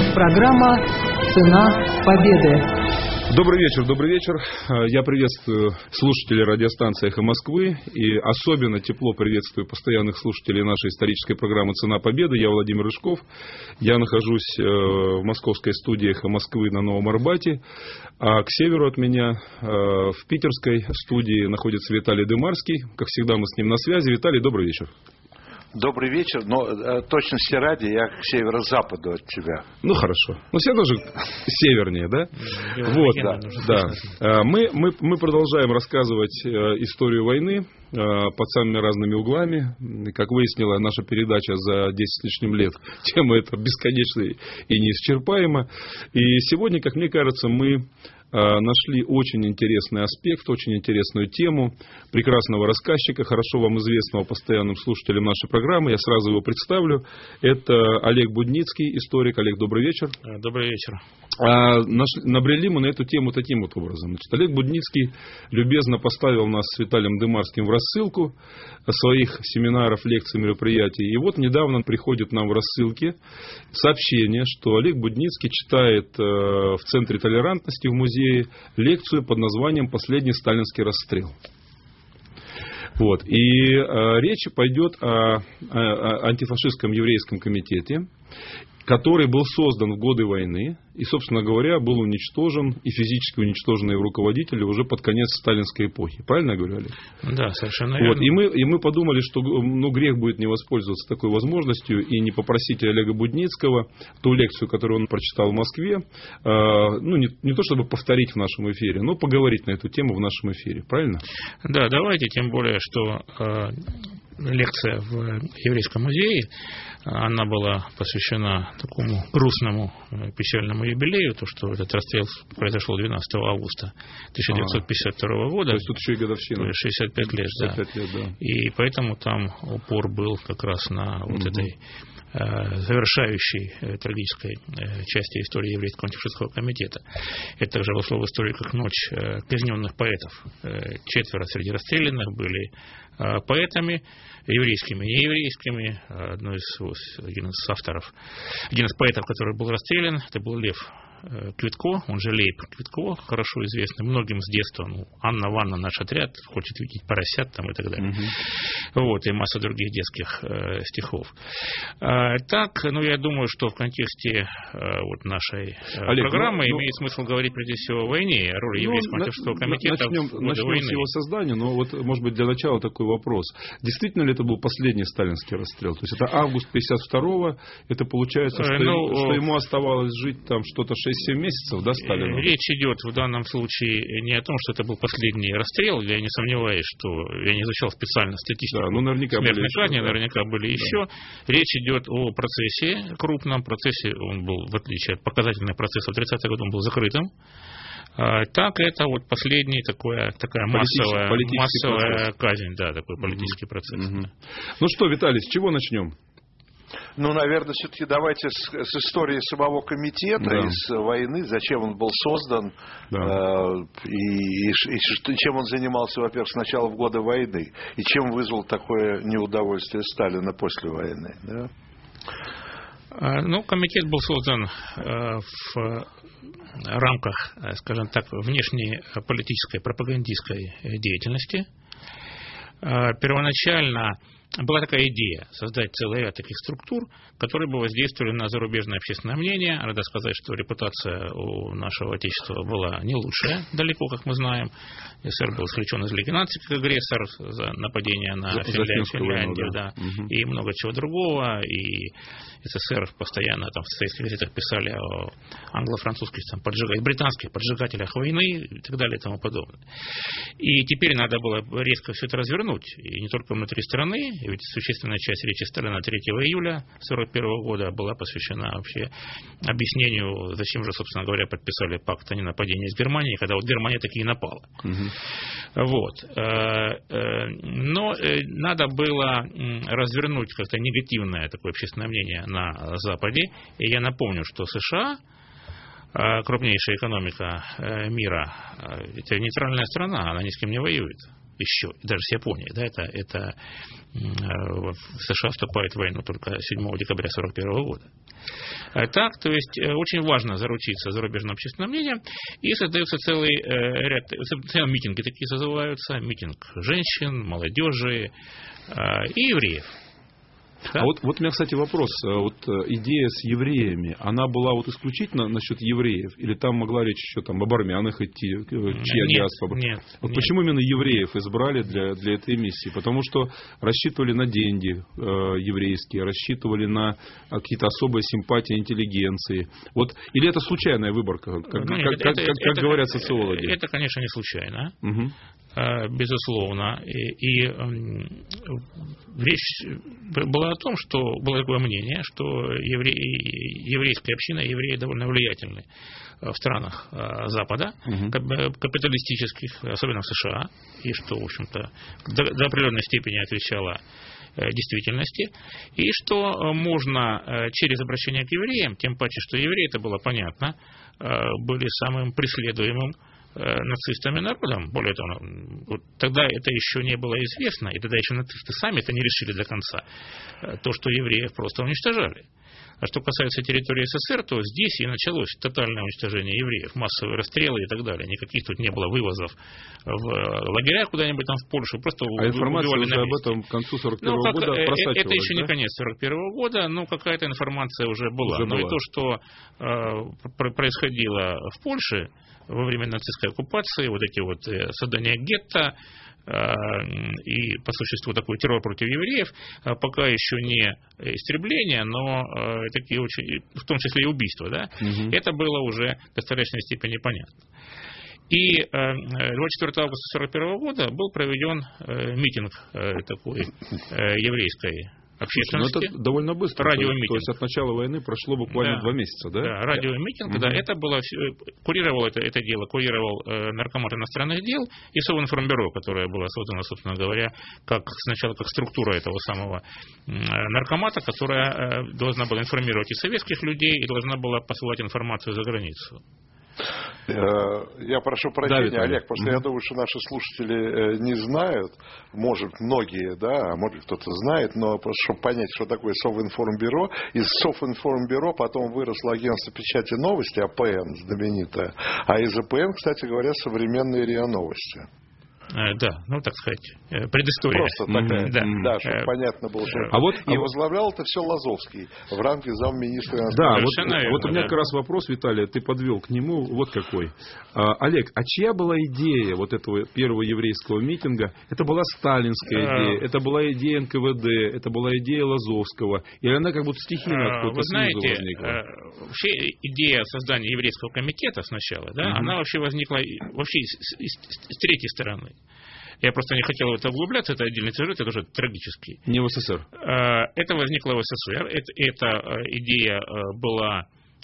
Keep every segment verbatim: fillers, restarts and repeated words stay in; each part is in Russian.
Программа «Цена победы». Добрый вечер, добрый вечер. Я приветствую слушателей радиостанции «Эхо Москвы» и особенно тепло приветствую постоянных слушателей нашей исторической программы «Цена победы». Я Владимир Рыжков. Я нахожусь в московской студии «Эхо Москвы» на Новом Арбате. А к северу от меня в питерской студии находится Виталий Дымарский. Как всегда, мы с ним на связи. Виталий, добрый вечер. Добрый вечер, но э, точности ради я к северо-западу от тебя. Ну хорошо. Ну все тоже севернее, да? Вот, да. да. Мы, мы, мы продолжаем рассказывать историю войны под самыми разными углами. Как выяснила наша передача за десять с лишним лет, тема эта бесконечна и неисчерпаема. И сегодня, как мне кажется, мы нашли очень интересный аспект, очень интересную тему прекрасного рассказчика, хорошо вам известного постоянным слушателям нашей программы. Я сразу его представлю. Это Олег Будницкий, историк. Олег, добрый вечер. Добрый вечер. А, наш, набрели мы на эту тему таким вот образом. Значит, Олег Будницкий любезно поставил нас с Виталием Дымарским в рассылку своих семинаров, лекций, мероприятий. И вот недавно приходит нам в рассылке сообщение, что Олег Будницкий читает э, в Центре толерантности в музее лекцию под названием «Последний сталинский расстрел». Вот. И э, речь пойдет о, о, о антифашистском еврейском комитете, который был создан в годы войны и, собственно говоря, был уничтожен и физически уничтожен его руководители уже под конец сталинской эпохи. Правильно я говорю, Олег? Да, совершенно вот. верно. И мы, и мы подумали, что ну, грех будет не воспользоваться такой возможностью и не попросить Олега Будницкого ту лекцию, которую он прочитал в Москве, э, ну, не, не то чтобы повторить в нашем эфире, но поговорить на эту тему в нашем эфире. Правильно? Да, давайте, тем более, что э, лекция в Еврейском музее, она была посвящена такому грустному, печальному юбилею, то, что этот расстрел произошел двенадцатого августа тысяча девятьсот пятьдесят второго года. То есть тут еще и годовщина. шестьдесят пять лет, да. шестьдесят пять лет, да. И поэтому там упор был как раз на вот угу. этой э, завершающей э, трагической э, части истории еврейского антифашистского комитета. Это также вошло в историю как ночь э, казненных поэтов. Э, четверо среди расстрелянных были э, поэтами, еврейскими и нееврейскими. Одно из, один из авторов, один из поэтов, который был расстрелян, это был Лев Квитко, он же Лейб Квитко, хорошо известный многим с детства. Ну, Анна Ванна, наш отряд, хочет видеть поросят там и так далее. Угу. Вот, и масса других детских э, стихов. А, так, ну, я думаю, что в контексте э, вот нашей э, Олег, программы ну, имеет ну, смысл говорить прежде всего о войне, о роли ну, Еврейского антифашистского комитета начнем, в годы начнем войны. с его создания, но вот, может быть, для начала такой вопрос. Действительно ли это был последний сталинский расстрел? То есть это август пятьдесят второго, это получается, что, ну, ему, что ему оставалось жить там что-то шесть-семь месяцев, да, Сталину? Речь идет в данном случае не о том, что это был последний расстрел. Я не сомневаюсь, что я не изучал специально статистику. Да, ну, наверняка смертной были казни, еще, наверняка были да. еще. Речь идет о процессе, крупном процессе. Он был, в отличие от показательного процесса в тридцатые годы, он был закрытым. Так, это вот последний такой, такая массовая, массовая казнь, да, такой политический угу. процесс. Угу. Ну что, Виталий, с чего начнем? Ну, наверное, все-таки давайте с, с истории самого комитета, да. и с войны, зачем он был создан, да. э, и, и, и чем он занимался, во-первых, сначала в годы войны, и чем вызвал такое неудовольствие Сталина после войны. Да? Ну, комитет был создан э, в рамках, скажем так, внешней политической пропагандистской деятельности. Э, первоначально была такая идея создать целый ряд таких структур, которые бы воздействовали на зарубежное общественное мнение. Надо сказать, что репутация у нашего Отечества была не лучшая, далеко, как мы знаем. СССР был исключен из Лиги наций как агрессор за нападение на за Финляндию, Финляндию да. Да, угу. и много чего другого. И СССР постоянно там, в советских газетах писали о англо-французских, там, поджиг... британских поджигателях войны и так далее и тому подобное. И теперь надо было резко все это развернуть. И не только внутри страны, ведь существенная часть речи Сталина третьего июля сорок первого года была посвящена вообще объяснению, зачем же, собственно говоря, подписали пакт о ненападении с Германией, когда вот Германия таки и напала. Угу. Вот. Но надо было развернуть как-то негативное такое общественное мнение на Западе. И я напомню, что США, крупнейшая экономика мира, это нейтральная страна, она ни с кем не воюет. еще, даже с Японией, да, это, это США вступает в войну только седьмого декабря сорок первого года. Так, то есть очень важно заручиться зарубежным общественным мнением, и создается целый ряд, целые митинги такие созываются, митинг женщин, молодежи и евреев. Да? А вот, вот у меня, кстати, вопрос. Вот идея с евреями, она была вот исключительно насчет евреев? Или там могла речь еще там, об армянах идти, чья нет, диаспора? Нет, вот нет. Почему именно евреев избрали для, для этой миссии? Потому что рассчитывали на деньги э, еврейские, рассчитывали на какие-то особые симпатии интеллигенции. Вот, или это случайная выборка, как, ну, как, это, как, это, как, как это, говорят социологи? Это, конечно, не случайно. Угу. Безусловно. И, и речь была о том, что было такое мнение, что евреи, еврейская община, евреи довольно влиятельны в странах Запада, угу. капиталистических, особенно в США, и что, в общем-то, до, до определенной степени отвечало действительности, и что можно через обращение к евреям, тем паче, что евреи, это было понятно, были самым преследуемым нацистами народом. Более того, вот тогда это еще не было известно, и тогда еще нацисты сами это не решили до конца, то, что евреев просто уничтожали. А что касается территории СССР, то здесь и началось тотальное уничтожение евреев, массовые расстрелы и так далее. Никаких тут не было вывозов в лагеря куда-нибудь там в Польшу. Просто а информация уже об этом к концу сорок первого ну, года просачивалась, это еще да? не конец сорок первого года, но какая-то информация уже была. Уже но была. И то, что э, происходило в Польше во время нацистской оккупации, вот эти вот э, создания гетто, и по существу такой террор против евреев, пока еще не истребление, но такие очень, в том числе и убийства, да, угу. Это было уже в достаточной степени понятно. И двадцать четвёртого августа сорок первого года был проведен митинг такой еврейской общественности. Слушай, ну это довольно быстро. Радиомитинг. То есть от начала войны прошло буквально да. два месяца, да? Да, радиомитинг, да. да. Это было, курировал это, это дело, курировал э, Наркомат иностранных дел и Совинформбюро, которое было создано, собственно говоря, как сначала как структура этого самого э, наркомата, которая э, должна была информировать и советских людей, и должна была посылать информацию за границу. Я прошу прощения, да, Олег, потому что mm-hmm. я думаю, что наши слушатели не знают, может, многие, да, а может, кто-то знает, но просто, чтобы понять, что такое Совинформбюро, из Совинформбюро потом выросло агентство печати новости, АПН знаменитое, а из АПН, кстати говоря, современные РИА Новости. Да, ну, так сказать, предыстория. Просто такая, mm-hmm. да, да, чтобы понятно было. Что... А вот, и возглавлял это все Лазовский в ранге замминистра иностранных дел. Да, вот, вот у меня да. как раз вопрос, Виталий, ты подвел к нему, вот какой. А, Олег, а чья была идея вот этого первого еврейского митинга? Это была сталинская идея, это была идея эн ка вэ дэ, это была идея Лазовского, или она как будто стихийно откуда-то Вы знаете, возникла? вообще идея создания еврейского комитета сначала, да, mm-hmm. она вообще возникла вообще с, с, с третьей стороны. Я просто не хотел в это углубляться, это отдельный сюжет, это уже трагический. Не в СССР. Это возникло в СССР. Это, эта идея была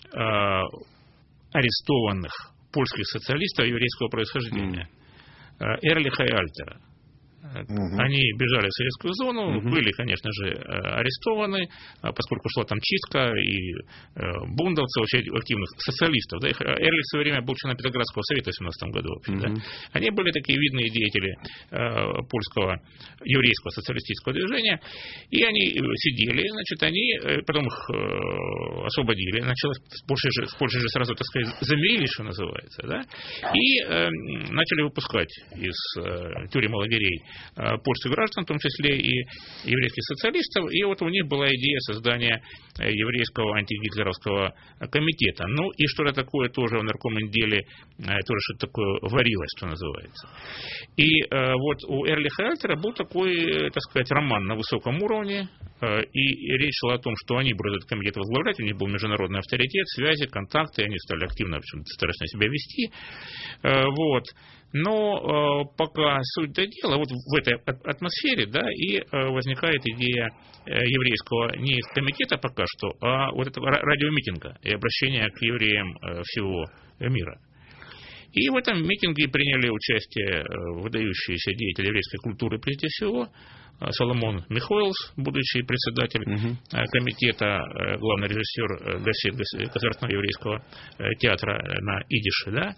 арестованных польских социалистов еврейского происхождения. Mm. Эрлиха и Альтера. Угу. Они бежали в советскую зону, угу. были, конечно же, арестованы, поскольку шла там чистка и бундовцев, очень активных социалистов. Да, Эрлих в свое время был членом Петроградского совета в семнадцатом году. Вообще, угу. да. Они были такие видные деятели польского еврейского социалистического движения, и они сидели, значит, они, потом их освободили, началось, с Польшей же, с Польшей же сразу, так сказать, замирились, что называется, да, и э, начали выпускать из э, тюрем и лагерей польских граждан, в том числе и еврейских социалистов, и вот у них была идея создания еврейского антигитлеровского комитета. Ну и что-то такое тоже в наркоминделе, тоже что-то такое варилось, что называется. И э, вот у Эрлиха и Альтера был такой, так сказать, роман на высоком уровне, э, и речь шла о том, что они будут этот комитет возглавлять, у них был международный авторитет, связи, контакты, они стали активно, в общем, старательно себя вести. Э, вот. Но э, пока суть до дела, вот в этой атмосфере, да, и э, возникает идея э, еврейского не комитета пока что, а вот этого радиомитинга и обращения к евреям э, всего мира. И в этом митинге приняли участие э, выдающиеся деятели еврейской культуры, прежде всего, Соломон Михоэлс, будущий председатель угу. комитета, главный режиссер Государственного еврейского театра на идише, да,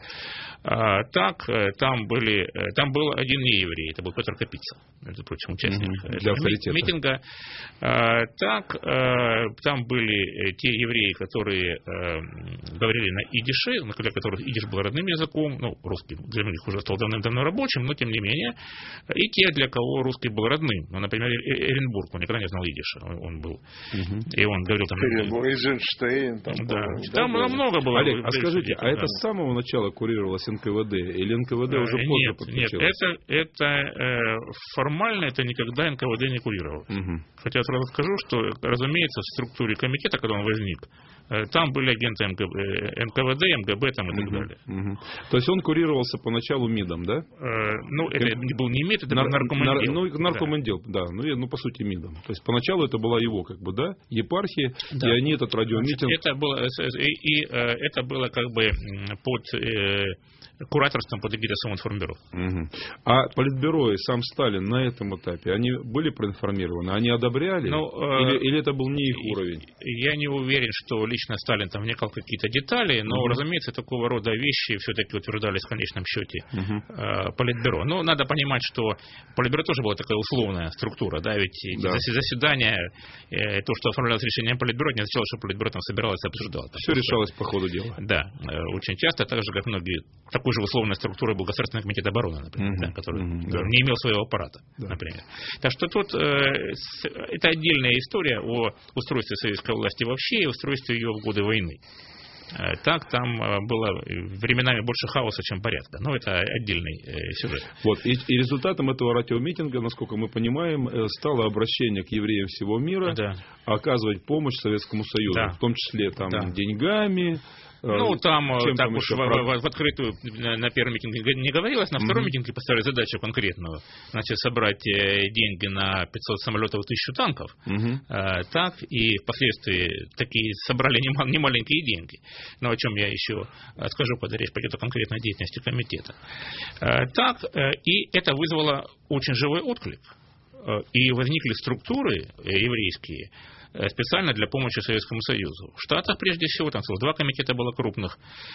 так там были, там был один нееврей, это был Петр Капица, между прочим, участник угу. митинга. Так, там были те евреи, которые говорили на идише, для которых идиш был родным языком, ну, русский для них уже стал давным-давно рабочим, но тем не менее, и те, для кого русский был родным. Ну, например, Эренбург, он никогда не знал идиша, он был, угу. и он говорил там... Эйзенштейн, там... Да, там да, много было. Олег, а скажите, а это с самого начала курировалось эн ка вэ дэ, или эн ка вэ дэ уже нет, позже подключилось? Нет, это, это э, формально это никогда эн ка вэ дэ не курировалось. Угу. Хотя сразу скажу, что, разумеется, в структуре комитета, когда он возник, э, там были агенты эн ка вэ дэ, эм гэ бэ там, и так угу. далее. Угу. То есть он курировался поначалу МИДом, да? Э, ну, это Эм... был не МИД, это Нар... был наркомандел. Нар... Ну, наркомандел, да. да. Ну, ну, по сути, МИДом. То есть поначалу это была его, как бы, да, епархия, да. И они этот радиомитинг... Это было, и, и это было как бы под... Э, кураторством под эгидой Совинформбюро. Угу. А Политбюро и сам Сталин на этом этапе, они были проинформированы? Они одобряли? Ну, или, э, или это был не их уровень? Я не уверен, что лично Сталин там вникал в какие-то детали, но, угу. разумеется, такого рода вещи все-таки утверждались в конечном счете угу. э, Политбюро. Но надо понимать, что Политбюро тоже была такая условная структура, да, ведь да. заседание, э, то, что оформлялось решением Политбюро, не означало, что Политбюро там собиралось и обсуждало. Все решалось по ходу дела. Да, э, очень часто, так же, как многие, такой же условной структурой был Государственный комитет обороны, например, uh-huh. да, который uh-huh. да. не имел своего аппарата, да. например. Так что тут э, с, это отдельная история о устройстве советской власти вообще и устройстве ее в годы войны. Э, так, там было временами больше хаоса, чем порядка. Но это отдельный э, сюжет. Вот, и, и результатом этого радиомитинга, насколько мы понимаем, стало обращение к евреям всего мира да. оказывать помощь Советскому Союзу, да. в том числе там, да. деньгами. Ну, там, так там уж в, в, в открытую на первом митинге не говорилось, на втором mm-hmm. митинге поставили задачу конкретную, значит, собрать деньги на пятьсот самолетов и тысячу танков, mm-hmm. а, так, и впоследствии такие собрали немаленькие деньги, но о чем я еще скажу, когда речь пойдет о конкретной деятельности комитета. А, так, и это вызвало очень живой отклик, и возникли структуры еврейские, специально для помощи Советскому Союзу. В Штатах, прежде всего, там целых два комитета было крупных.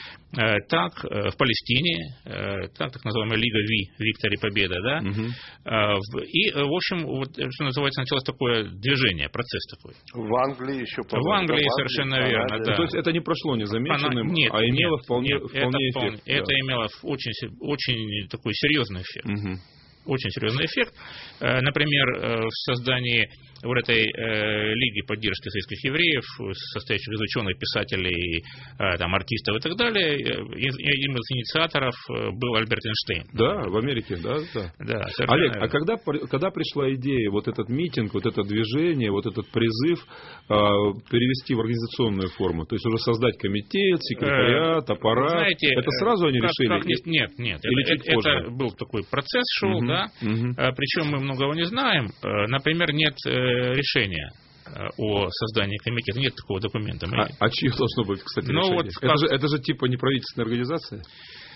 Так, в Палестине, так, так называемая Лига Ви, Виктори Победа, да. Угу. И, в общем, вот, что называется, началось такое движение, процесс такой. В Англии еще, по-моему. В Англии, в Англии совершенно Англии, верно, да. да. То есть это не прошло незамеченным, Она, нет, а имело нет, вполне, нет, вполне это, эффект. Это да. имело очень, очень такой серьезный эффект. Угу. Очень серьезный эффект. Например, в создании вот этой э, лиги поддержки советских евреев, состоящих из ученых, писателей, э, там, артистов и так далее, одним из инициаторов был Альберт Эйнштейн. Да, в Америке, да, да. да Олег, а когда, когда пришла идея, вот этот митинг, вот это движение, вот этот призыв э, перевести в организационную форму, то есть уже создать комитет, секретариат, аппарат, знаете, это сразу они как, решили? Как не, нет, нет, Или это, это, это был такой процесс шел, угу, да, угу. Причем мы многого не знаем, например, нет решения о создании комитета, нет такого документа. Мы... А, а чье должно быть, кстати, ну, решение? Вот это, как... же, это же типа неправительственная организация?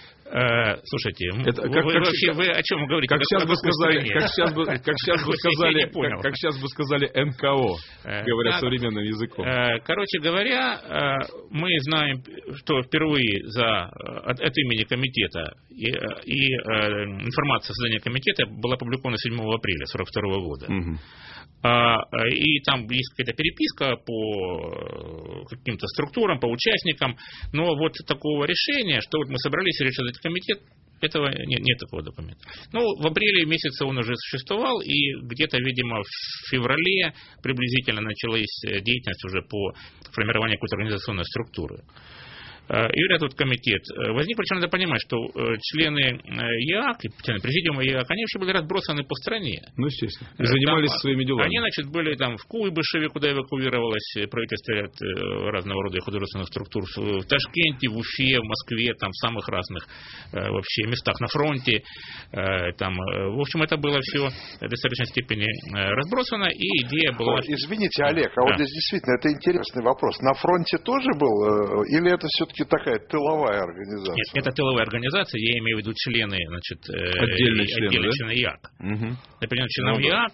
Э, слушайте, это, вы, как, вы как, вообще вы о чем говорите? Как сейчас бы сказали, как сейчас бы, как сейчас бы сказали, как, как сейчас бы сказали эн ка о, говоря да, современным языком. Короче говоря, мы знаем, что впервые за от, от имени комитета и, и информация о создании комитета была опубликована седьмого апреля сорок второго года. Угу. И там есть какая-то переписка по каким-то структурам, по участникам, но вот такого решения, что вот мы собрались и решили этот комитет, этого нет, нет такого документа. Ну, в апреле месяце он уже существовал, и где-то, видимо, в феврале приблизительно началась деятельность уже по формированию какой-то организационной структуры. И этот комитет возник, причем надо понимать, что члены ЕАК, члены президиума ЕАК, они вообще были разбросаны по стране. Ну, естественно. И занимались там своими делами. Они, значит, были там в Куйбышеве, куда эвакуировалось правительство ряд разного рода художественных структур, в Ташкенте, в Уфе, в Москве, там в самых разных вообще местах на фронте. Там, в общем, это было все в достаточной степени разбросано, и идея была... О, извините, Олег, а да. вот здесь действительно это интересный вопрос. На фронте тоже был, или это все-таки такая тыловая организация? Нет, это тыловая организация, я имею в виду члены, значит, отдельные члены, отдельные да? члены ЕАК. Угу. Например, членам ну, ЕАК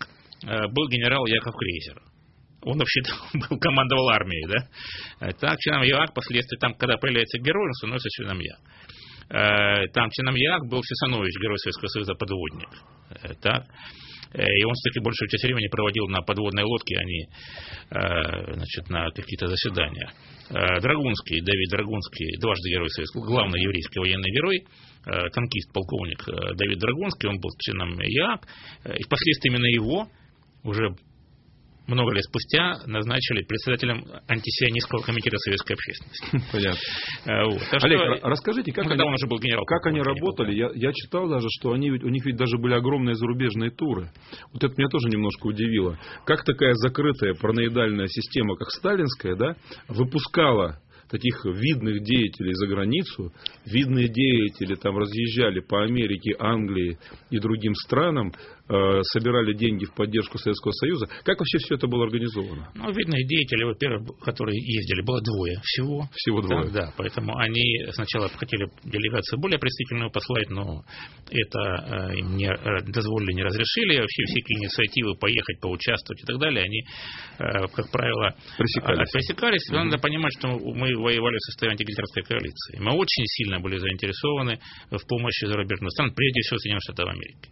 был генерал Яков Крейзер. Он вообще-то был, командовал армией, да. Так, Чинам-Яак, впоследствии, там, когда появляется герой, он становится Чинам-Яак. Там Чинам-Яак был Всесанович, герой Советского Союза, подводник. Так. И он, кстати, большую часть времени проводил на подводной лодке, а не, значит, на какие-то заседания. Драгунский, Давид Драгунский, дважды герой Советского, главный еврейский военный герой, танкист, полковник Давид Драгунский, он был Чинам-Яак. И впоследствии именно его уже много лет спустя назначили председателем антисионистского комитета советской общественности. Понятно. Вот. Так Олег, что, расскажите, как, ну, они, он уже был генерал, как они работали? Я, я читал даже, что они, у них ведь даже были огромные зарубежные туры. Вот это меня тоже немножко удивило. Как такая закрытая параноидальная система, как сталинская, да, выпускала таких видных деятелей за границу, видные деятели там разъезжали по Америке, Англии и другим странам, э, собирали деньги в поддержку Советского Союза. Как вообще все это было организовано? Ну, видные деятели, во-первых, которые ездили, было двое всего. Всего двое. Да, да, поэтому они сначала хотели делегацию более представительную послать, но это э, им не э, дозволили, не разрешили. Вообще всякие инициативы поехать, поучаствовать и так далее, они, э, как правило, пресекались. пресекались. Угу. Надо понимать, что мы воевали в составе антигитлеровской коалиции. Мы очень сильно были заинтересованы в помощи зарубежных стран, прежде всего Соединенных Штатов Америки.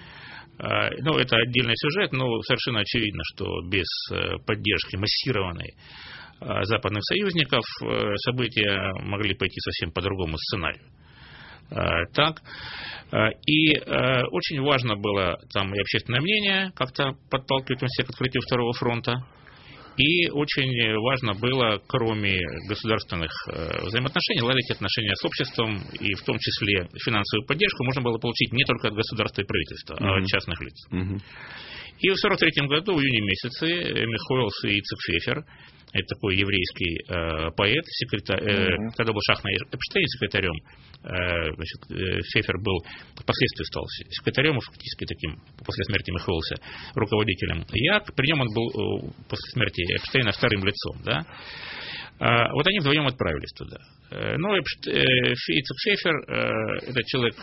Ну, это отдельный сюжет, но совершенно очевидно, что без поддержки массированной западных союзников события могли пойти совсем по другому сценарию. Так. И очень важно было там и общественное мнение как-то подталкивать всех к открытию Второго фронта. И очень важно было, кроме государственных взаимоотношений, ладить отношения с обществом, и в том числе финансовую поддержку можно было получить не только от государства и правительства, uh-huh. а от частных лиц. Uh-huh. И в сорок третьем году, в июне месяце, Михоэлс и Ицек Фефер, это такой еврейский э, поэт, секретарь, э, uh-huh. когда был Шахна Эпштейн секретарем, э, значит, э, Фефер был, впоследствии стал секретарем, фактически таким, после смерти Михоэлса, руководителем Яак. При нем он был э, после смерти Эпштейна вторым лицом. Да? А, вот они вдвоем отправились туда. Э, но Эпшт, э, Ицек Фефер, э, это человек,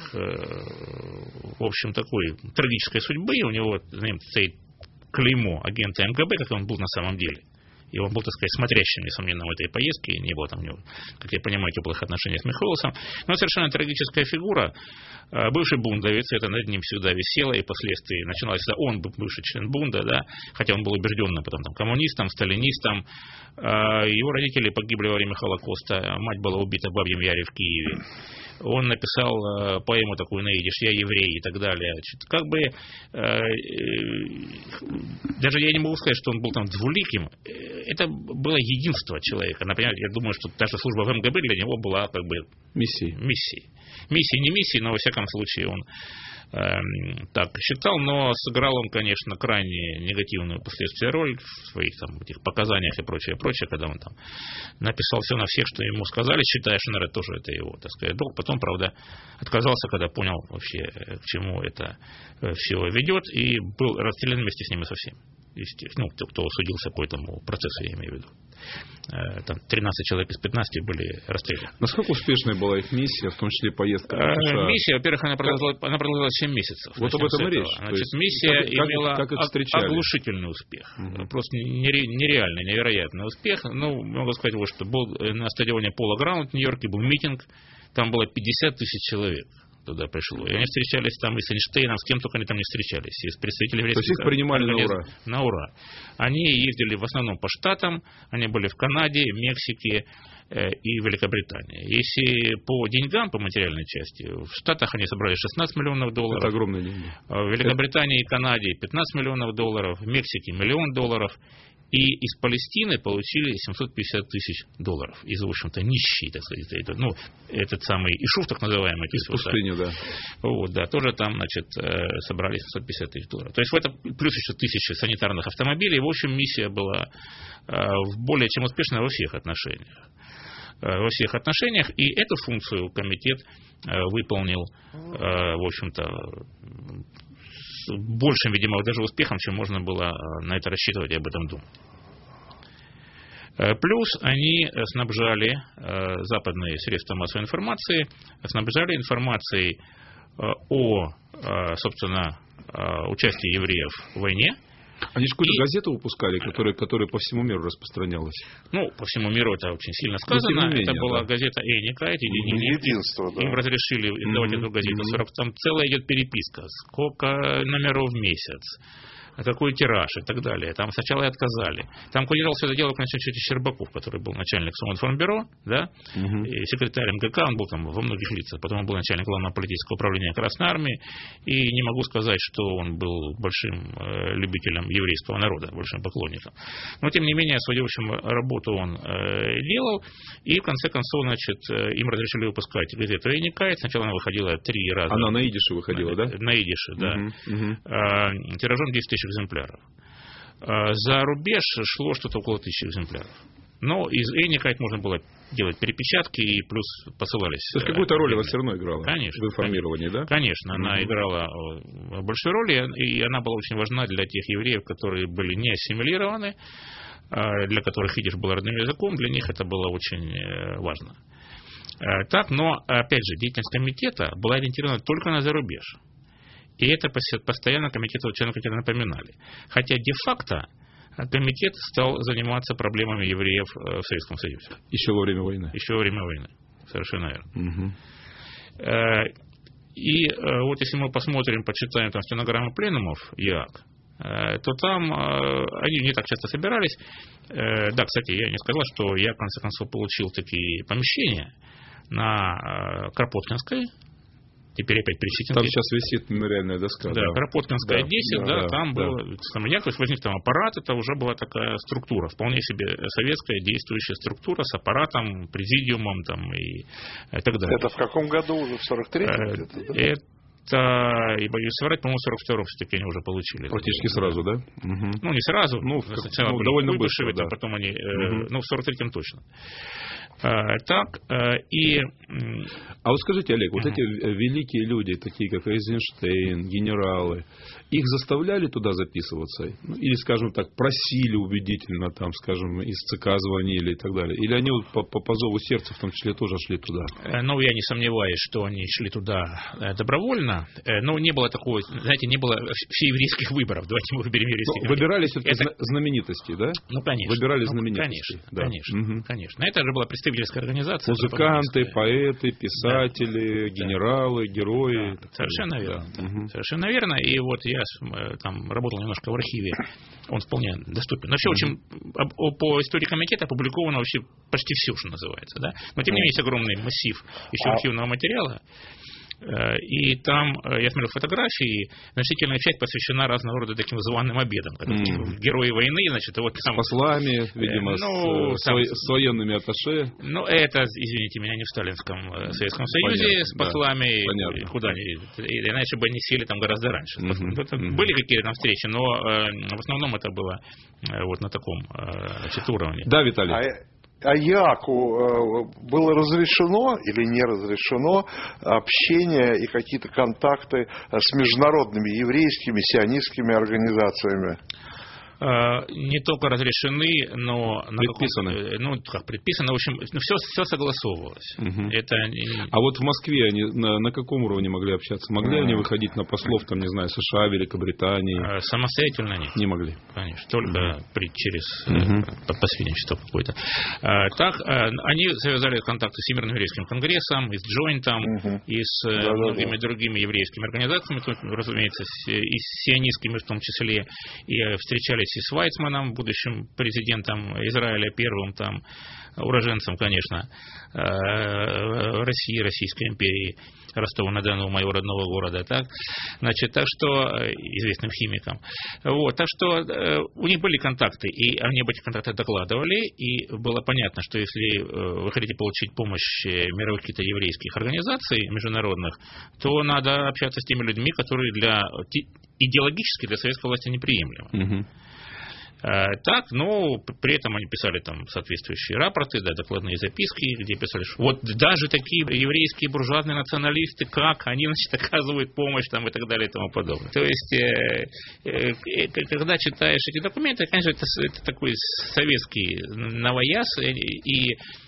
э, в общем, такой трагической судьбы, у него, знаете, стоит клеймо агента эм гэ бэ, как он был на самом деле. И он был, так сказать, смотрящим, несомненно, в этой поездке, и не было там у него, как я понимаю, теплых отношений с Михоэлсом. Но совершенно трагическая фигура, бывший бундовец, это над ним всегда висело, и впоследствии начиналось, он бывший член бунда, да, хотя он был убежденным потом там, коммунистом, сталинистом. Его родители погибли во время Холокоста, мать была убита в Бабьем Яре в Киеве. Он написал э, поэму такую на идиш «Я еврей» и так далее. Как бы, э, э, даже я не могу сказать, что он был там двуликим. Это было единство человека. Например, я думаю, что даже служба в эм гэ бэ для него была как бы миссией. Миссией. Миссией, не миссией, но во всяком случае он э, так считал. Но сыграл он, конечно, крайне негативную впоследствии роль в своих там этих показаниях и прочее, прочее, когда он там написал все на всех, что ему сказали, считая, что, наверное, тоже это его, так сказать, долг. Потом, правда, отказался, когда понял вообще, к чему это все ведет, и был расстрелян вместе с ними со всеми. Ну, кто судился по этому процессу, я имею в виду. Там тринадцать человек из пятнадцати были расстреляны. Насколько успешной была их миссия, в том числе поездка в США? Миссия, во-первых, она продолжалась, она продолжалась семь месяцев. Вот об этом и речь. Значит, миссия как, имела как, как оглушительный успех. Угу. Просто нереальный, невероятный успех. Ну, могу сказать, вот, что был на стадионе Пола Граунд в Нью-Йорке был митинг, там было пятьдесят тысяч человек. Туда пришло. И они встречались там и с Эйнштейном, с кем только они там не встречались. И с представителями еврейских. То есть их принимали на ура? На ура. Они ездили в основном по штатам, они были в Канаде, Мексике э, и Великобритании. Если по деньгам, по материальной части, в Штатах они собрали шестнадцать миллионов долларов. Это огромные деньги. В Великобритании и Канаде пятнадцать миллионов долларов, в Мексике миллион долларов. И из Палестины получили семьсот пятьдесят тысяч долларов. Из, в общем-то, нищий, так сказать, это, ну, этот самый Ишуф, так называемый. Из пустыни, да. Вот, да, тоже там, значит, собрали семьсот пятьдесят тысяч долларов. То есть, в это плюс еще тысячи санитарных автомобилей. В общем, миссия была более чем успешна во всех отношениях. Во всех отношениях. И эту функцию комитет выполнил, в общем-то, большим, видимо, даже успехом, чем можно было на это рассчитывать и об этом думать. Плюс они снабжали западные средства массовой информации, снабжали информацией о, собственно, участии евреев в войне, Они же какую-то и, газету выпускали, которая, которая по всему миру распространялась. Ну, по всему миру это очень сильно сказано. Менее, это была да. газета «Эникайт». Единство, да. Им разрешили издавать mm-hmm. эту газету. сорок Там целая идет переписка. Сколько номеров в месяц, какой тираж и так далее. Там сначала и отказали. Там курировал все это дело, конечно, Щербаков, который был начальник Совинформбюро, да, угу. и секретарь МГК, он был там во многих лицах. Потом он был начальник главного политического управления Красной Армии. И не могу сказать, что он был большим э, любителем еврейского народа, большим поклонником. Но, тем не менее, свою, в общем, работу он э, делал. И, в конце концов, значит, им разрешили выпускать газету «Эникайт». Сначала она выходила три раза. Она на идише выходила, на, да? На идише, да. Угу, угу. Э, тиражом десять тысяч экземпляров. За рубеж шло что-то около тысячи экземпляров. Но из «Эникайт» можно было делать перепечатки и плюс посылались. То есть какую-то роль она все равно играла? Конечно. В информировании, конечно, да? Конечно, она mm-hmm. играла большую роль, и она была очень важна для тех евреев, которые были не ассимилированы, для которых идиш был родным языком, для них это было очень важно. Так, но, опять же, деятельность комитета была ориентирована только на зарубеж. И это постоянно комитеты, члены комитета напоминали. Хотя де-факто комитет стал заниматься проблемами евреев в Советском Союзе. Еще во время войны. Еще во время войны. Совершенно верно. Угу. И вот если мы посмотрим, почитаем там стенограммы пленумов ЕАК, то там они не так часто собирались. Да, кстати, я не сказал, что я, в конце концов, получил такие помещения на Кропоткинской. Теперь опять Пресветинский. Там сейчас висит мемориальная доска. Да, да. Кропоткинская да, десять, да, да, там да. был самоняк, то есть возник там аппарат, это уже была такая структура, вполне себе советская действующая структура с аппаратом, президиумом там и, и так далее. Это в каком году уже? В сорок третьем где-то, да? Это, и боюсь соврать, по-моему, в сорок втором все-таки они уже получили. Практически сразу, да? Угу. Ну, не сразу, ну, сначала ну, были довольно быстро, да. Потом они, угу. ну, в сорок третьем точно. А, так, а, и... А вот скажите, Олег, вот uh-huh. эти великие люди, такие как Эйзенштейн, генералы, их заставляли туда записываться? Или, скажем так, просили убедительно, там, скажем, из ЦК звонили и так далее? Или они вот по, по, по зову сердца в том числе тоже шли туда? Ну, я не сомневаюсь, что они шли туда добровольно. Но не было такого, знаете, не было всееврейских выборов. Давайте мы выберем еврейских. Ну, выбирали все-таки Это... знаменитости, да? Ну, конечно. Выбирали ну, знаменитости. Конечно, да. конечно, угу. конечно. Это же была представительская организация. Музыканты, поэты, писатели, да. генералы, герои. Да. Совершенно верно. Да. Угу. Совершенно верно. И вот я там работал немножко в архиве. Он вполне доступен. Вообще, угу. очень, по истории комитета опубликовано вообще почти все, что называется. Да? Но, тем не менее, есть огромный массив еще архивного материала. И там, я смотрел фотографии, значительная часть посвящена разного рода таким званым обедам. Mm. Герои войны, значит, вот там... С послами, видимо, ну, с, там, с военными атташе. Ну, это, извините меня, не в Сталинском Советском Союзе. Понятно, с послами, да, куда они, иначе бы они сели там гораздо раньше. Mm-hmm. Mm-hmm. Были какие-то там встречи, но э, в основном это было э, вот на таком э, значит, уровне. Да, Виталий. А... А ЯКу было разрешено или не разрешено общение и какие-то контакты с международными еврейскими, сионистскими организациями? Не только разрешены, но... Предписаны. Ну, как предписано, в общем, все, все согласовывалось. Угу. Это... А вот в Москве они на, на каком уровне могли общаться? Могли mm. они выходить на послов, там, не знаю, США, Великобритании? Самостоятельно нет. Не могли. Конечно, только mm. при, через угу. посредничество какое-то. А, так, они завязали контакты с Всемирным еврейским конгрессом, и с Джойнтом, угу. и с да, многими да, да. другими еврейскими организациями, разумеется, и с сионистскими в том числе, и встречались и с Вайцманом, будущим президентом Израиля, первым там уроженцем, конечно, России, Российской империи, Ростова-на-Дону, моего родного города, так, значит, так что, известным химиком, вот, так что у них были контакты, и они об этих контактах докладывали, и было понятно, что если вы хотите получить помощь мировых каких-то еврейских организаций международных, то надо общаться с теми людьми, которые для, идеологически для советской власти неприемлемы. Угу. Так, но при этом они писали там соответствующие рапорты, да, докладные записки, где писали, что вот даже такие еврейские буржуазные националисты, как они, значит, оказывают помощь там и так далее и тому подобное. То есть, э, э, когда читаешь эти документы, конечно, это, это такой советский новояз, и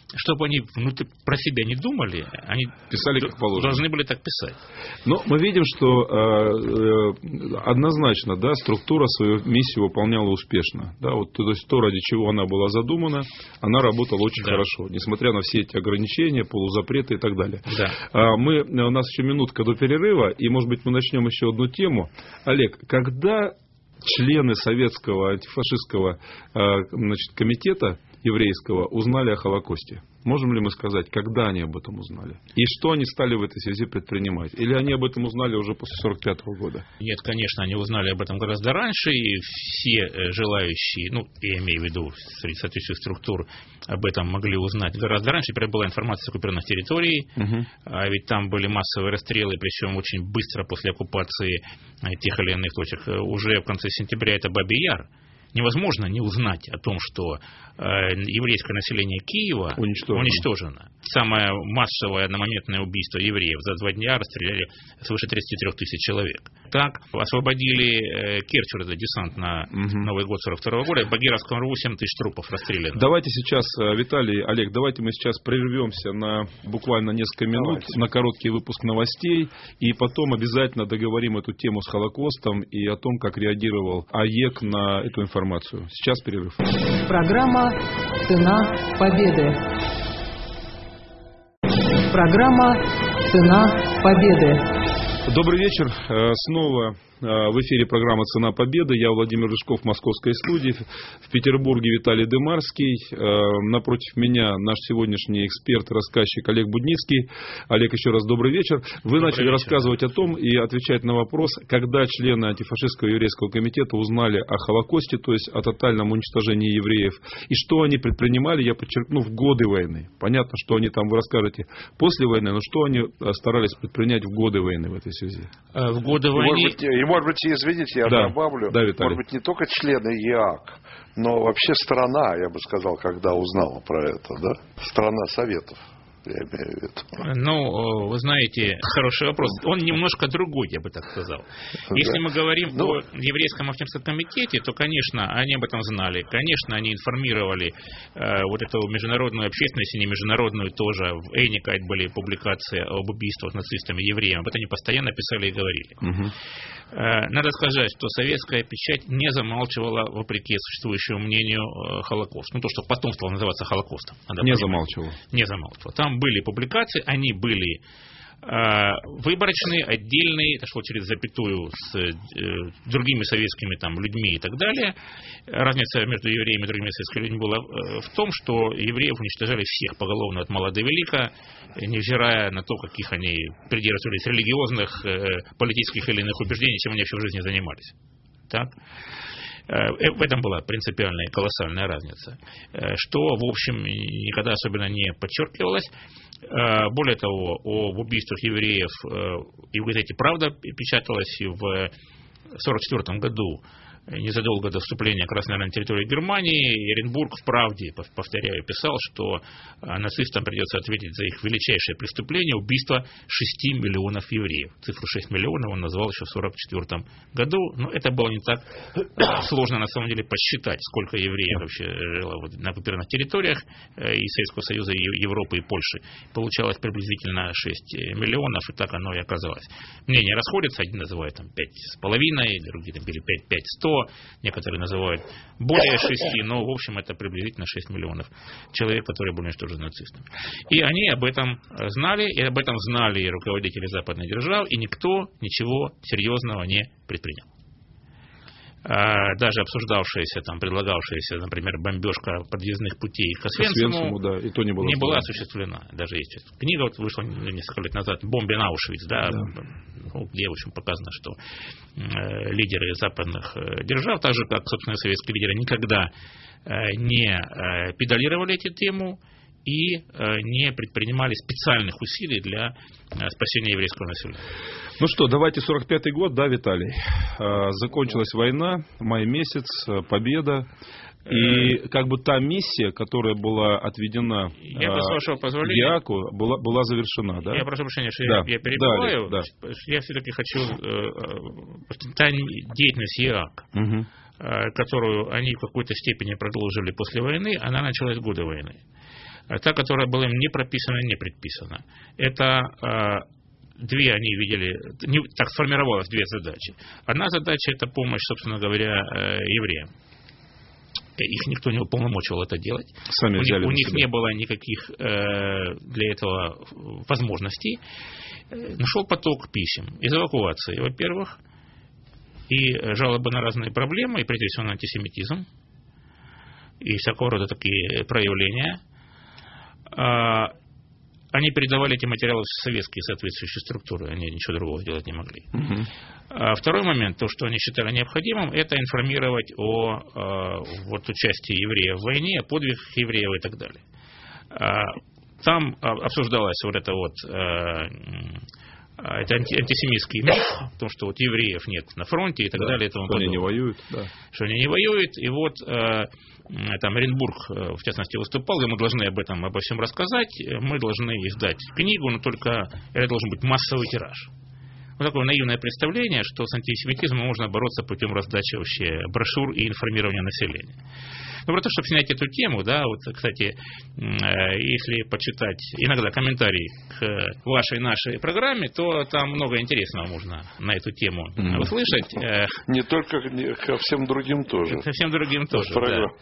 чтобы они внутри, про себя не думали, они писали как положено. Должны были так писать. Но мы видим, что э, однозначно, да, структура свою миссию выполняла успешно. Да, вот, то есть то, ради чего она была задумана, она работала очень да. хорошо, несмотря на все эти ограничения, полузапреты и так далее. Да. А мы, у нас еще минутка до перерыва, и, может быть, мы начнем еще одну тему. Олег, когда члены советского антифашистского значит, комитета еврейского узнали о Холокосте? Можем ли мы сказать, когда они об этом узнали? И что они стали в этой связи предпринимать? Или они об этом узнали уже после сорок пятого года? Нет, конечно, они узнали об этом гораздо раньше, и все желающие, ну, я имею в виду среди соответствующих структур, об этом могли узнать гораздо раньше. Теперь была информация с оккупированных территорий, угу. а ведь там были массовые расстрелы, причем очень быстро после оккупации тех или иных точек. Уже в конце сентября это Бабий Яр. Невозможно не узнать о том, что э, еврейское население Киева уничтожено. уничтожено. Самое массовое одномоментное убийство евреев. За два дня расстреляли свыше тридцать три тысячи человек. Так, освободили э, Керчь, это десант на угу. Новый год сорок второго года. В Багировском рву семь тысяч трупов расстреляно. Давайте сейчас, Виталий, Олег, давайте мы сейчас прервемся на буквально несколько минут, давайте. На короткий выпуск новостей. И потом обязательно договорим эту тему с Холокостом и о том, как реагировал АЕК на эту информацию. Сейчас перерыв. Программа «Цена победы». Программа «Цена победы». Добрый вечер. Снова в эфире программа «Цена победы». Я Владимир Рыжков, московской студии. В Петербурге Виталий Дымарский. Напротив меня наш сегодняшний эксперт, рассказчик Олег Будницкий. Олег, еще раз добрый вечер. Вы добрый начали вечер. Рассказывать о том и отвечать на вопрос, когда члены антифашистского еврейского комитета узнали о Холокосте, то есть о тотальном уничтожении евреев, и что они предпринимали, я подчеркну, в годы войны. Понятно, что они там, вы расскажете, после войны, но что они старались предпринять в годы войны в этой связи? В годы войны... Может быть, и, может быть, извините, я да. добавлю, да, может быть, не только члены ЕАК, но вообще страна, я бы сказал, когда узнала про это, да? Страна Советов. Я имею в виду. Ну, вы знаете, хороший вопрос. Он немножко другой, я бы так сказал. Если да. мы говорим ну, о еврейском авторском комитете, то, конечно, они об этом знали. Конечно, они информировали э, вот эту международную общественность, и не международную тоже. В Эйникайт были публикации об убийствах нацистами евреев. Об этом они постоянно писали и говорили. Угу. Э, надо сказать, что советская печать не замалчивала, вопреки существующему мнению, э, Холокост. Ну, то, что потом стало называться Холокостом. Не замалчивала. Не замалчивала. Там были публикации, они были э, выборочные, отдельные, это шло через запятую с э, другими советскими там, людьми и так далее. Разница между евреями и другими советскими людьми была э, в том, что евреев уничтожали всех поголовно от мала до велика, невзирая на то, каких они придерживались религиозных, э, политических или иных убеждений, чем они вообще в жизни занимались. Так? В этом была принципиальная и колоссальная разница, что, в общем, никогда особенно не подчеркивалось. Более того, об убийствах евреев и в газете «Правда» печаталось и в сорок четвёртом году, незадолго до вступления Красной Армии на территорию Германии. Оренбург в «Правде», повторяю, писал, что нацистам придется ответить за их величайшее преступление — убийство шести миллионов евреев. Цифру шесть миллионов он назвал еще в сорок четвёртом году, но это было не так сложно на самом деле посчитать, сколько евреев вообще жило на оккупированных территориях и Советского Союза, и Европы, и Польши. Получалось приблизительно шесть миллионов, и так оно и оказалось. Мнения расходятся, один называет там пять с половиной, другие там пять пять сто. Некоторые называют более шести, но в общем это приблизительно шесть миллионов человек, которые были уничтожены нацистами. И они об этом знали, и об этом знали и руководители западных держав, и никто ничего серьезного не предпринял. Даже обсуждавшаяся, там, предлагавшаяся, например, бомбежка подъездных путей к Освенциму, да, и то не, было не была осуществлена. Даже есть книга, вот вышла несколько лет назад, «Бомбе на Аушвиц», да, да. Ну, где, в общем, показано, что э, лидеры западных э, держав, так же, как, собственно, советские лидеры, никогда э, не э, педалировали эту тему и э, не предпринимали специальных усилий для э, спасения еврейского населения. Ну что, давайте сорок пятый год, да, Виталий? Э, закончилась война, май месяц, победа. И как бы та миссия, которая была отведена я э, с вашего позволения, ЯКу, была, была завершена, да? Я прошу прощения, что да. я, я перебиваю. Да, да. Я все-таки хочу... Э, та деятельность ЯК, угу. э, которую они в какой-то степени продолжили после войны, она началась в годы войны. та, которая была им не прописана, не предписана. Это две они видели, не, так сформировалось две задачи. Одна задача – это помощь, собственно говоря, евреям. Их никто не уполномочивал это делать. Сами у взяли них, у них себя. не было никаких э, для этого возможностей. Нашел поток писем из эвакуации, во-первых, и жалобы на разные проблемы, и прежде всего на антисемитизм, и всякого рода такие проявления. Они передавали эти материалы в советские соответствующие структуры, они ничего другого сделать не могли. Uh-huh. А второй момент, то, что они считали необходимым, это информировать о, о вот, участии евреев в войне, о подвигах евреев и так далее. А, там обсуждалось вот это вот это анти, антисемитский миф, о том, что вот евреев нет на фронте и так да, далее. И тому что подобное. Они не воюют. Да. Что они не воюют. И вот э, там Оренбург, в частности, выступал, и мы должны об этом, обо всем рассказать. Мы должны издать книгу, но только это должен быть массовый тираж. Вот такое наивное представление, что с антисемитизмом можно бороться путем раздачи вообще брошюр и информирования населения. Ну, про то, чтобы снять эту тему, да, вот, кстати, если почитать иногда комментарии к вашей, нашей программе, то там много интересного можно на эту тему mm-hmm. услышать. Не только ко всем другим тоже. Ко всем другим тоже,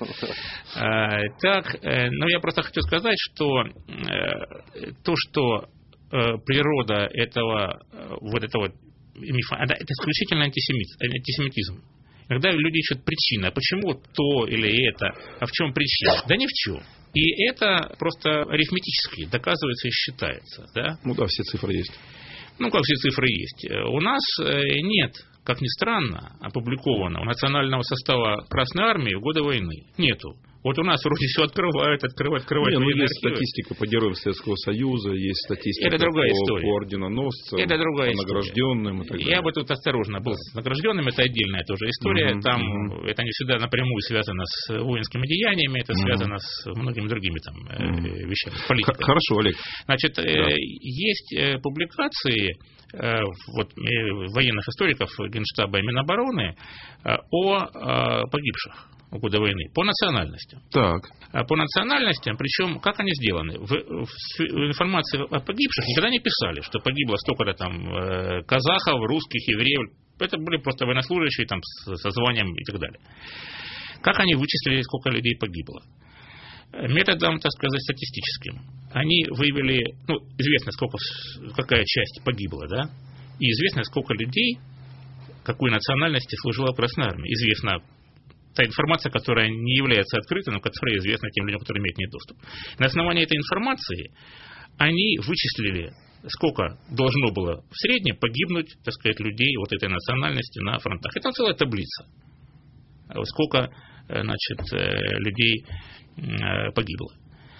да. Так, но я просто хочу сказать, что то, что природа этого, вот этого мифа, это исключительно антисемитизм. Когда люди ищут причины, а почему то или это, а в чем причина? Да ни в чем. И это просто арифметически доказывается и считается. Да? Ну да, все цифры есть. Ну как все цифры есть. У нас нет, как ни странно, опубликованного национального состава Красной Армии в годы войны. Нету. Вот у нас вроде все открывают, открывают, открывают. Не, ну, есть архивы. Статистика по героям Советского Союза, есть статистика это другая по, история. по орденоносцам, это другая по награжденным и так далее. Я бы тут осторожно был с награжденным, это отдельная тоже история. Uh-huh, там uh-huh. это не всегда напрямую связано с воинскими деяниями, это uh-huh. связано с многими другими там, uh-huh. вещами, с политикой. Хорошо, Олег. Значит, да. есть публикации вот, военных историков Генштаба и Минобороны о погибших в годы войны по национальностям. Так. По национальностям, причем как они сделаны? В, в, в информации о погибших никогда не писали, что погибло столько-то там э, казахов, русских, евреев. Это были просто военнослужащие там, с, со званием и так далее. Как они вычислили, сколько людей погибло? Методом, так сказать, статистическим. Они выявили, ну, известно, сколько, какая часть погибла, да? И известно, сколько людей, какой национальности служила в Красной Армии. Известно та информация, которая не является открытой, но которая известна тем людям, которые имеют к ней доступ. На основании этой информации они вычислили, сколько должно было в среднем погибнуть, так сказать, людей вот этой национальности на фронтах. Это целая таблица. Сколько, значит, людей погибло.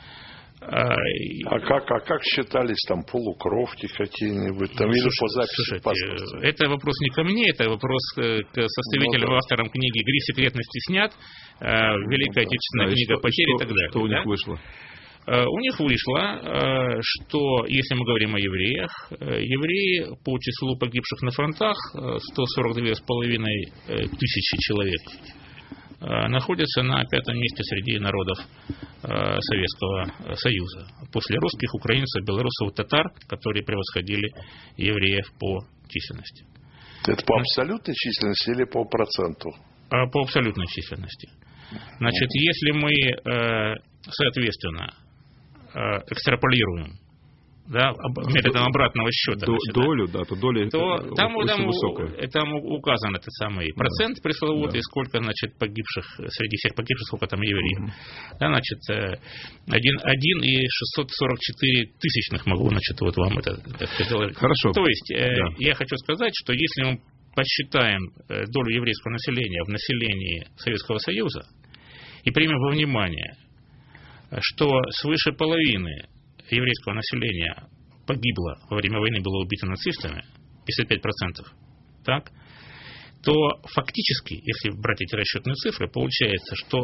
А как, а как считались там полукровки какие-нибудь? Там, ну, или слушайте, по записи паспорта? Это вопрос не ко мне, это вопрос к составителям, ну, да. авторам книги «Гриф секретности» снят, Великая ну, Отечественная да. книга что, «Потери» и так далее. Что у них да? вышло? У них вышло, что, если мы говорим о евреях, евреи по числу погибших на фронтах, сто сорок две с половиной тысячи человек, находятся на пятом месте среди народов Советского Союза. После русских, украинцев, белорусов, татар, которые превосходили евреев по численности. Это по абсолютной численности или по проценту? По абсолютной численности. Значит, если мы, соответственно, экстраполируем, да, методом обратного счета, До, значит, долю, да, то доля то это там, очень там, высокая. Там указан этот самый процент да. пресловутый, да. сколько, значит, погибших, среди всех погибших, сколько там евреев. Угу. Да, значит, один и шестьсот сорок четыре тысячных могу, значит, вот вам это сказать. Хорошо. То есть, да. я хочу сказать, что если мы посчитаем долю еврейского населения в населении Советского Союза и примем во внимание, что свыше половины еврейского населения погибло во время войны, было убито нацистами, пятьдесят пять процентов, так, то фактически, если брать эти расчетные цифры, получается, что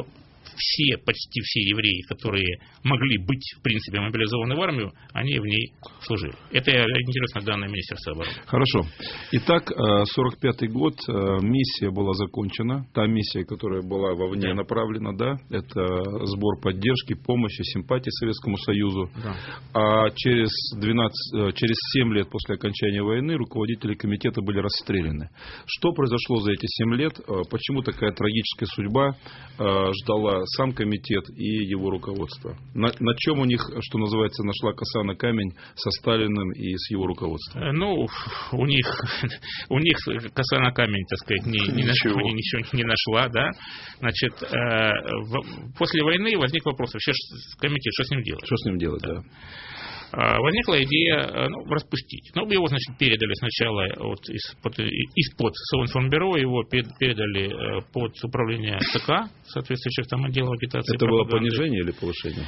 все, почти все евреи, которые могли быть, в принципе, мобилизованы в армию, они в ней служили. Это интересно данные Министерства обороны. Хорошо. Итак, сорок пятый год, миссия была закончена. Та миссия, которая была вовне да. направлена, да, это сбор поддержки, помощи, симпатии Советскому Союзу. Да. А через, двенадцать, через семь лет после окончания войны руководители комитета были расстреляны. Что произошло за эти семь лет? Почему такая трагическая судьба ждала сам комитет и его руководство? На, на чем у них, что называется, нашла коса на камень со Сталиным и с его руководством? Ну, у них, у них коса на камень, так сказать, не, не ничего. Ничего, ничего не нашла, да. Значит, э, в, после войны возник вопрос, вообще комитет, что с ним делать? Что с ним делать, да. да. Возникла идея ну, распустить. Ну, его, значит, передали сначала вот, из-под, из-под Совинформбюро, его передали под управление ЦК, соответствующих там отделов агитации. Это было понижение или повышение?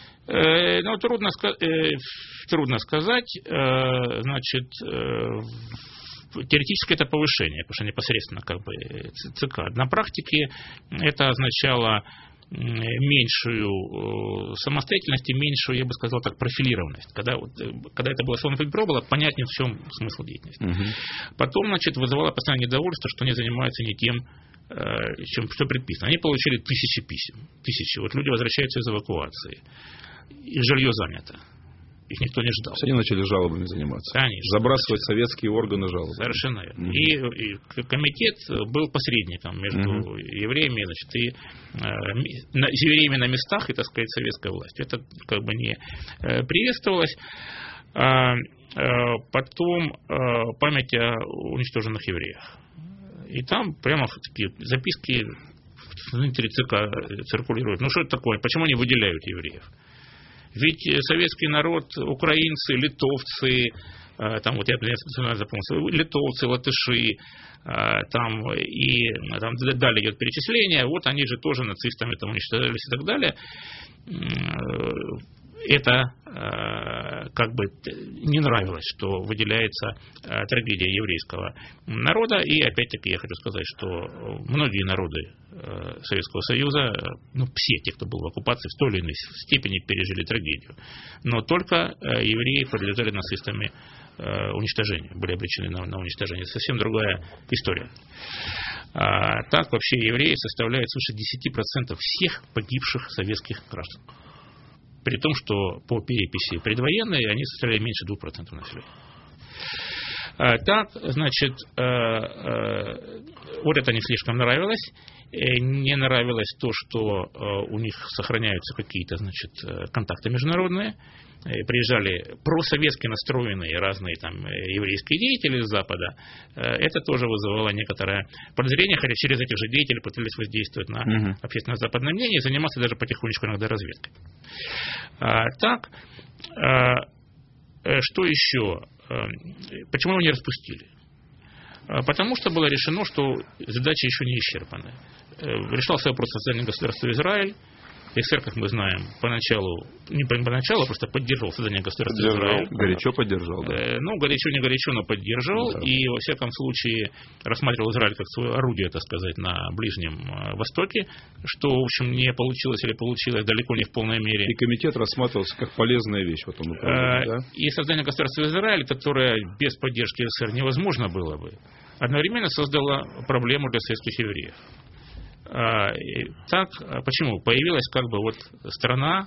Э, ну, трудно, э, трудно сказать. Э, значит, э, теоретически это повышение, потому что непосредственно как бы ЦК. На практике это означало меньшую самостоятельность и меньшую, я бы сказал так, профилированность. Когда, вот, когда это было Совинформбюро, было понятнее, в чем смысл деятельности. Угу. Потом, значит, вызывало постоянное недовольство, что они занимаются не тем, чем что предписано. Они получили тысячи писем. Тысячи. Вот люди возвращаются из эвакуации. И жилье занято. Их никто не ждал. Они начали жалобами заниматься. Конечно. Забрасывать советские органы жалобы. Совершенно верно. Mm-hmm. И, и комитет был посредником между mm-hmm. евреями, значит, и э, на, евреями на местах и, так сказать, советской властью. Это как бы не э, приветствовалось. А, а, потом а, память о уничтоженных евреях. И там прямо такие записки внутри ЦК циркулируют. Ну что это такое? Почему они выделяют евреев? Ведь советский народ, украинцы, литовцы, там вот я запомнил, литовцы, латыши, там и там далее идет перечисление, вот они же тоже нацистами там уничтожались и так далее. Это как бы не нравилось, что выделяется трагедия еврейского народа. И опять-таки я хочу сказать, что многие народы Советского Союза, ну все те, кто был в оккупации, в той или иной степени пережили трагедию. Но только евреи подлежали нацистами уничтожению, были обречены на, на уничтожение. Совсем другая история. А, так вообще евреи составляют свыше десять процентов всех погибших советских граждан. При том, что по переписи предвоенной они составляли меньше двух процентов населения. А, так, значит, а, а, вот это не слишком нравилось. Не нравилось то, что у них сохраняются какие-то, значит, контакты международные. Приезжали просоветски настроенные разные там еврейские деятели с Запада. Это тоже вызывало некоторое подозрение, хотя через этих же деятелей пытались воздействовать на угу. общественное западное мнение и заниматься даже потихонечку иногда разведкой. А, так, а, что еще? А, почему его не распустили? А, потому что было решено, что задача еще не исчерпана. Решался вопрос о создании государства Израиль. СССР, как мы знаем, поначалу, не поначалу, просто поддерживал создание государства Израиль. Горячо поддержал, да? Э, ну, горячо, не горячо, но поддерживал. Да. И, во всяком случае, рассматривал Израиль как свое орудие, так сказать, на Ближнем Востоке, что, в общем, не получилось или получилось далеко не в полной мере. И комитет рассматривался как полезная вещь в этом направлении, да? И создание государства Израиль, которое без поддержки СССР невозможно было бы, одновременно создало проблему для советских евреев. Так, почему? Появилась как бы вот страна,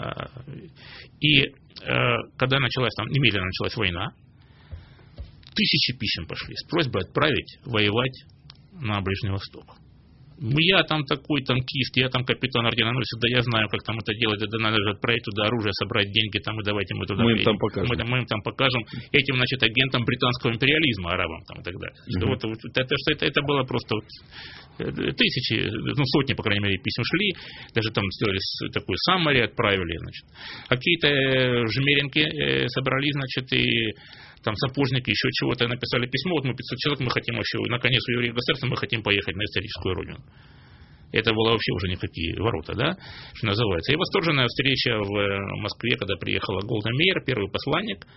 и когда началась там, немедленно началась война, тысячи писем пошли с просьбой отправить воевать на Ближний Восток. Я там такой танкист, я там капитан орденоносец, да я знаю, как там это делать, да надо же отправить туда оружие, собрать деньги там и давайте мы туда мы им там покажем. Мы, мы им там покажем этим, значит, агентам британского империализма, арабам там и так далее. Mm-hmm. Что вот, вот, это, что это, это было просто вот, тысячи, ну сотни, по крайней мере, писем шли, даже там сделали такой саммари, отправили, значит. Какие-то жмеренки собрались, значит, и там сапожники, еще чего-то написали письмо, вот мы пятьсот человек, мы хотим вообще, наконец, в еврейское государство, мы хотим поехать на историческую родину. Это было вообще уже никакие ворота, да, что называется. И восторженная встреча в Москве, когда приехала Голда Меир, первый посланник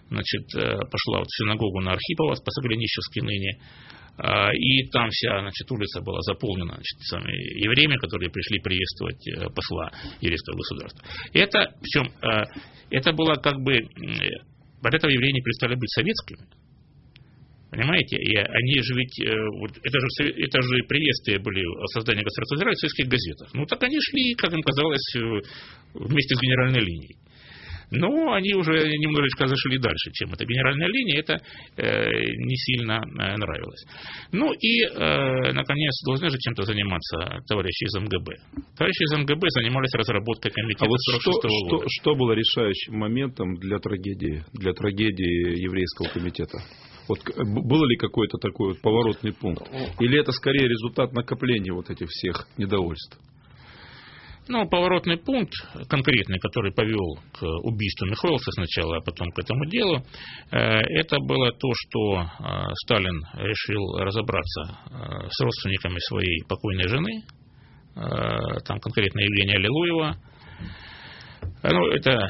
значит, пошла вот в синагогу на Архипова, по-сограничевски ныне, и там вся, значит, улица была заполнена, значит, самыми евреями, которые пришли приветствовать посла еврейского государства. Это, причем, это было как бы, от этого евреи не перестали быть советскими. Понимаете? И они же ведь, вот, это, же, это же приветствия были о создании государства Израиля в советских газетах. Ну, так они шли, как им казалось, вместе с генеральной линией. Но они уже немножечко зашли дальше, чем эта генеральная линия, это э, не сильно э, нравилось. Ну и, э, наконец, должны же чем-то заниматься товарищи из эм гэ бэ. Товарищи из эм гэ бэ занимались разработкой комитета а вот сорок шестого что, года. Что, что было решающим моментом для трагедии, для трагедии еврейского комитета? Вот был ли какой-то такой вот поворотный пункт? Или это скорее результат накопления вот этих всех недовольств? Ну, поворотный пункт конкретный, который повел к убийству Михоэлса сначала, а потом к этому делу, это было то, что Сталин решил разобраться с родственниками своей покойной жены, там конкретно Евгения Аллилуева. Ну, это,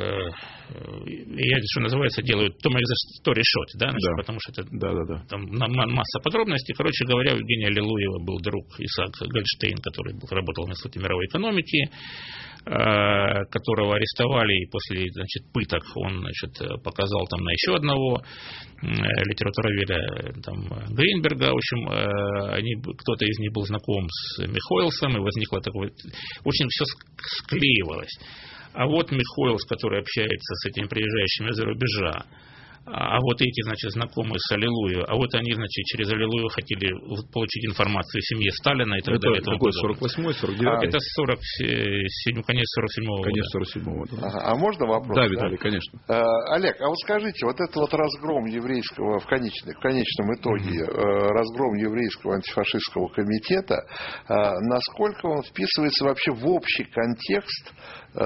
я, что называется, делают to make the story short, да, значит, да. Потому что это да, да, да. Там масса подробностей. Короче говоря, у Евгения Аллилуева был друг Исаак Гольдштейн, который работал в Институте мировой экономики, которого арестовали, и после, значит, пыток он, значит, показал там на еще одного литературоведа, там, Гринберга. В общем, они, кто-то из них был знаком с Михоэлсом, и возникло такое... Очень все склеивалось. А вот Михоэлс, который общается с этими приезжающими из-за рубежа, а вот эти, значит, знакомые с Аллилуевой, а вот они, значит, через Аллилуеву хотели получить информацию о семье Сталина и так это далее. Это какой, сорок восьмой, сорок девятый? Это сорок седьмой, конец сорок седьмого конец года. сорок седьмого, да. Ага. А можно вопрос? Да, Виталий, да? Конечно. А, Олег, а вот скажите, вот это вот разгром еврейского, в конечном, в конечном итоге, mm-hmm. разгром еврейского антифашистского комитета, насколько он вписывается вообще в общий контекст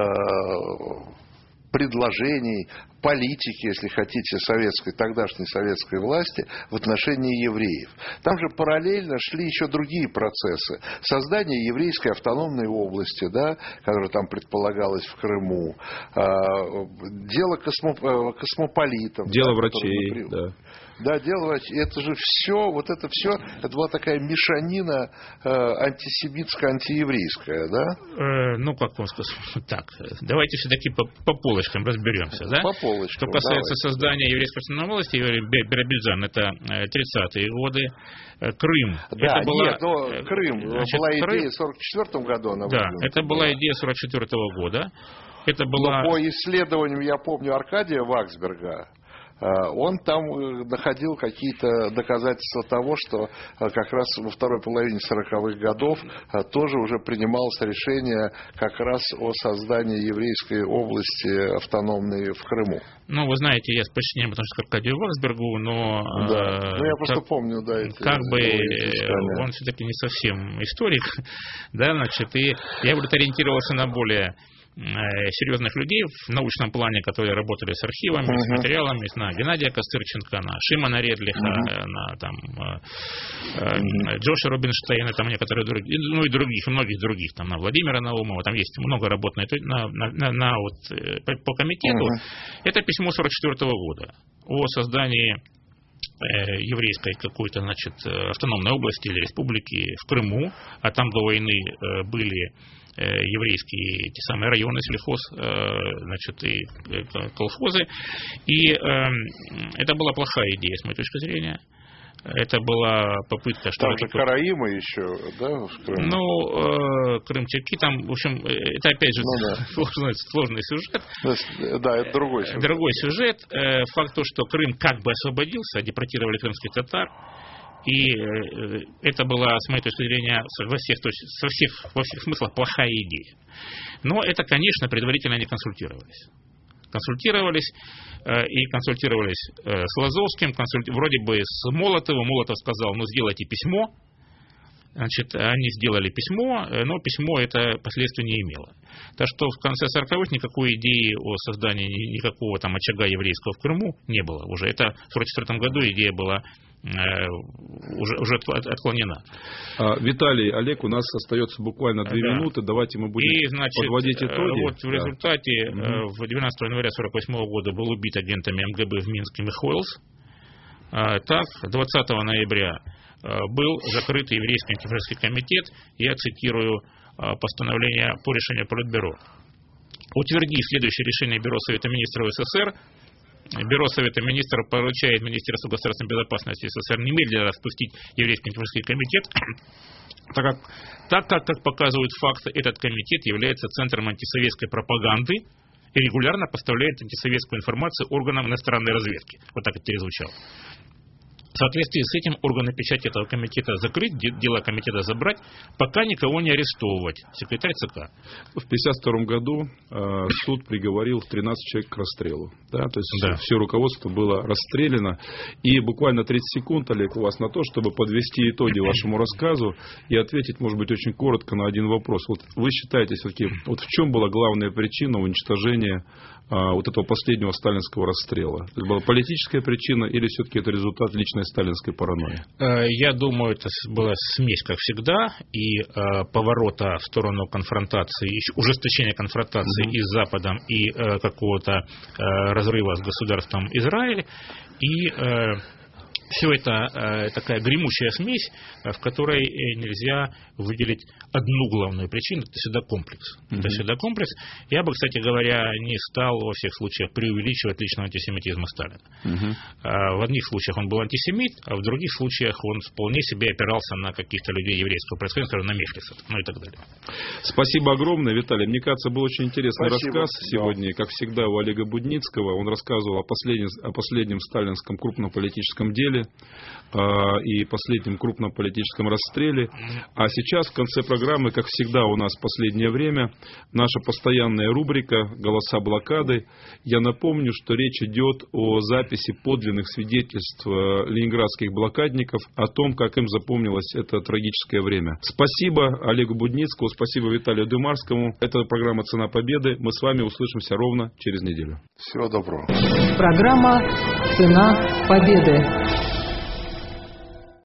предложений, политики, если хотите, советской, тогдашней советской власти в отношении евреев. Там же параллельно шли еще другие процессы. Создание еврейской автономной области, да, которая там предполагалась в Крыму. Дело космо, космополитов. Дело да, врачей, да. Да, дело врачей. Это же все, вот это все, это была такая мешанина э, антисемитская, антиеврейская, да? Э, ну, как вам сказать, так, давайте все-таки по, по полочкам разберемся, да? По полочкам, что касается давайте. Создания еврейской автономной области, Биробиджан, это тридцатые годы, Крым. Да, это была, нет, но Крым, значит, была идея Крым, в сорок четвёртом году. Она да, это была, была идея сорок четвёртого года. Это была... Но по исследованиям, я помню, Аркадия Ваксберга, он там находил какие-то доказательства того, что как раз во второй половине сороковых годов тоже уже принималось решение как раз о создании еврейской области автономной в Крыму. Ну, вы знаете, я с почтением отношусь к Аркадию Ваксбергу, но... Да, э, ну, я просто как, помню, да, эти... Как бы эти он все-таки не совсем историк, да, значит, и я бы ориентировался на более... серьезных людей в научном плане, которые работали с архивами, uh-huh. с материалами, на Геннадия Костырченко, на Шимона Редлиха, uh-huh. на там, uh-huh. Джоша Рубинштейна, там некоторые другие, ну и других, многих других, там, на Владимира Наумова, там есть много работ на, на, на, на вот, по, по комитету. Uh-huh. Это письмо сорок четвёртого года о создании еврейской какой-то, значит, автономной области или республики в Крыму, а там до войны были еврейские те самые районы, сельхоз, значит, и колхозы. И э, это была плохая идея, с моей точки зрения. Это была попытка... Там же караимы еще, да, в Крыму? Ну, э, крымчаки, там, в общем, это опять же ну, да. сложный, сложный сюжет. Да, это другой сюжет. Другой сюжет. Факт то, что Крым как бы освободился, депортировали крымских татар. И это была, с моей точки зрения, во всех, то есть, со всех, во всех смыслах плохая идея. Но это, конечно, предварительно не консультировались. Консультировались и консультировались с Лазовским, консульти... вроде бы с Молотовым. Молотов сказал, ну сделайте письмо, Значит, они сделали письмо, но письмо это последствий не имело. Так что в конце сороковых никакой идеи о создании никакого там очага еврейского в Крыму не было уже. Это в сорок четвёртом году идея была э, уже, уже отклонена. А, Виталий, Олег, у нас остается буквально две да. минуты. Давайте мы будем И, значит, подводить итоги. Вот в да. результате угу. в двенадцатого января сорок восьмого года был убит агентами эм гэ бэ в Минске Михоэлс. А, так, двадцатого ноября был закрыт еврейский антифашистский комитет, я цитирую постановление по решению Политбюро. Утвердив следующее решение Бюро Совета Министров СССР, Бюро Совета Министров поручает Министерству государственной безопасности СССР немедленно распустить еврейский антифашистский комитет, так как, так как, как показывают факты, этот комитет является центром антисоветской пропаганды и регулярно поставляет антисоветскую информацию органам иностранной разведки. Вот так это перезвучало. В соответствии с этим органы печати этого комитета закрыть, дела комитета забрать, пока никого не арестовывать. Секретарь ЦК. В пятьдесят втором году э, суд приговорил тринадцать человек к расстрелу. Да? То есть да. все руководство было расстреляно. И буквально тридцать секунд, Олег, у вас на то, чтобы подвести итоги вашему рассказу и ответить, может быть, очень коротко на один вопрос. Вот вы считаете, все-таки, вот в чем была главная причина уничтожения э, вот этого последнего сталинского расстрела? Это была политическая причина или все-таки это результат личной сталинской паранойи? Я думаю, это была смесь, как всегда, и э, поворота в сторону конфронтации, ужесточения конфронтации угу. и с Западом, и э, какого-то э, разрыва с государством Израиль, и э, все это э, такая гремучая смесь, э, в которой нельзя выделить одну главную причину, это всегда комплекс. Mm-hmm. Это всегда комплекс. Я бы, кстати говоря, не стал во всех случаях преувеличивать личного антисемитизма Сталина. Mm-hmm. Э, в одних случаях он был антисемит, а в других случаях он вполне себе опирался на каких-то людей еврейского происхождения, скажем, на Мефлиса, ну и так далее. Спасибо огромное, Виталий. Мне кажется, был очень интересный Спасибо. рассказ сегодня, как всегда, у Олега Будницкого. Он рассказывал о последнем, о последнем сталинском крупном политическом деле и последнем крупном политическом расстреле. А сейчас в конце программы, как всегда у нас в последнее время, наша постоянная рубрика «Голоса блокады». Я напомню, что речь идет о записи подлинных свидетельств ленинградских блокадников о том, как им запомнилось это трагическое время. Спасибо Олегу Будницкому, спасибо Виталию Дымарскому. Это программа «Цена победы». Мы с вами услышимся ровно через неделю. Всего доброго. Программа «Цена победы».